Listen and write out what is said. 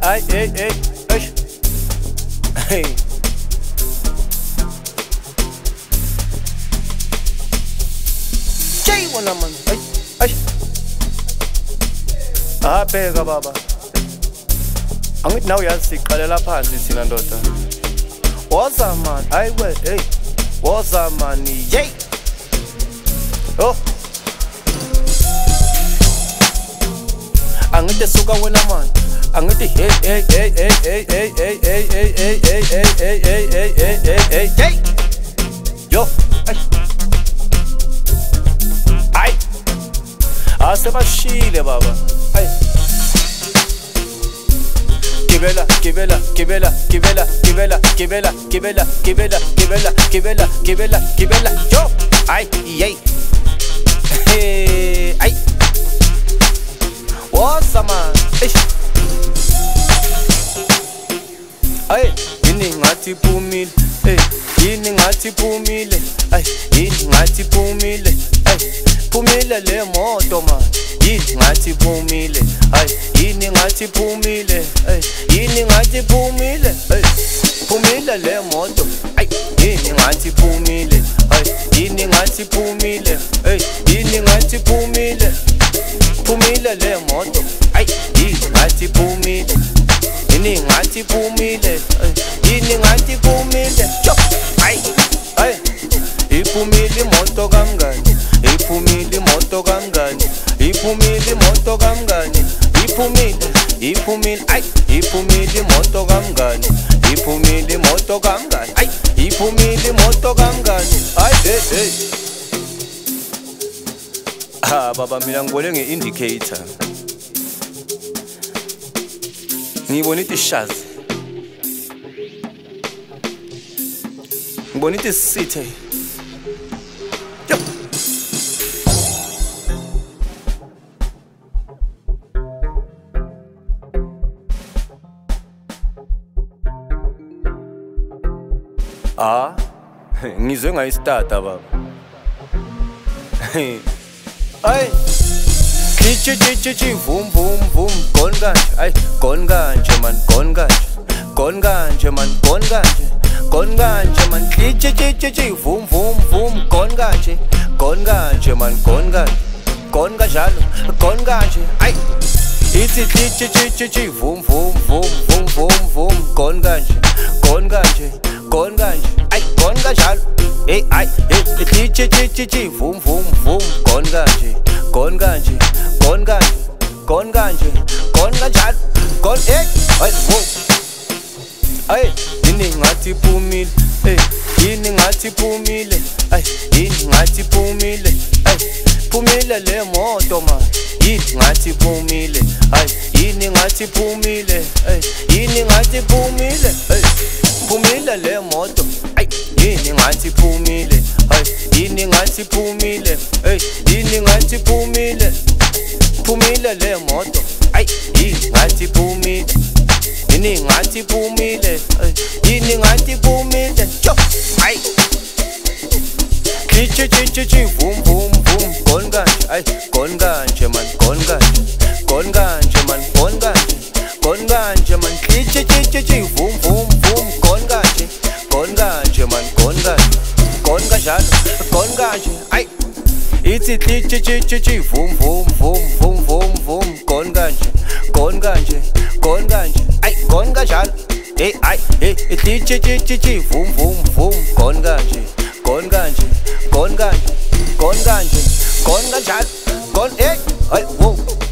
ay, hey. Jay wona man, ay. Abheka baba. Angithi nawe uyazi siqalela phansi thina ndoda. Woza man, ayiwe, hey. Woza man, yey. Oh. Angithi suka wena man. Angithi hey. Yo, ay. Asebashile baba. Ay. Kibela. Yo, ay, yay. Hey, ay. What's up, man? Ay, yini ngathi phumile. Hey, yini ngathi phumile. Ay, yini ngathi phumile. Ay, phumile le moto man. Yini ngathi phumile. Ay, yini ngathi phumile. Ay, yini ngathi phumile. Ay, phumile le moto. Ay, yini ngathi phumile. Ay, yini ngathi phumile. Ay, yini ngathi phumile. Phumile le moto. Ay, yini ngathi phumile. Yini ngathi phumile. Yini ngathi phumile. Ay, ay. Iphumile moto kamngani. Iphumile moto kamngani. Iphumile moto kamngani. Iphumile, ay. Iphumile moto kamngani. Iphumile moto kamngani. Ay, iphumile moto kamngani. Ay, hey. Baba mina ngibone nge-indicator. Ngibonita ishazi. Ngibonita isithe. Yo. Ngizwe ngayistata baba. Ay. Chi vum gone kanje. Ay, gone kanje man, gone kanje. Gone kanje man, gone kanje. Gone kanje man. Chi vum gone kanje. Gone kanje man, gone kanje. Gone kanjalo, gone kanje. Ay. Ithi chi vum gone kanje. Gone kanje. Gone kanje. Ay, gone kanjalo. Hey, ay, chi vum gone kanje. Gone kanje. Gone kanje. Gone kanje. Gone kanjalo. Gone, hey, ay, whoa. Ay, yini ngathi phumile. Hey, yini ngathi phumile. Ay, yini ngathi phumile. Ay, phumile le moto man. Yini ngathi phumile. Ay, yini ngathi phumile. Ay, yini ngathi phumile. Ay, phumile le moto. Ay, yini ngathi phumile. Ay, yini ngathi phumile. Ay, yini ngathi phumile. Phumile le moto. Ay, yini ngathi phumile. Yini ngathi phumile. Yini ngathi phumile. Yo, ay. Chi vum gone kanje. Ay, gone kanje man, gone kanje. Gone kanje man, gone kanje. Gone kanje man. Chi vum gone kanje. Gone kanje man, gone kanje. Gone kanjalo, gone kanje. Ay. Ithi chi vum gone kanje. Gone kanje. Gone kanje. Ay, gone kanjalo. Hey, ay, hey, chi vum gone kanje. Gone kanje. Gone kanje. Gone kanje. Gone kanjalo. Gone, hey, ay, whoa.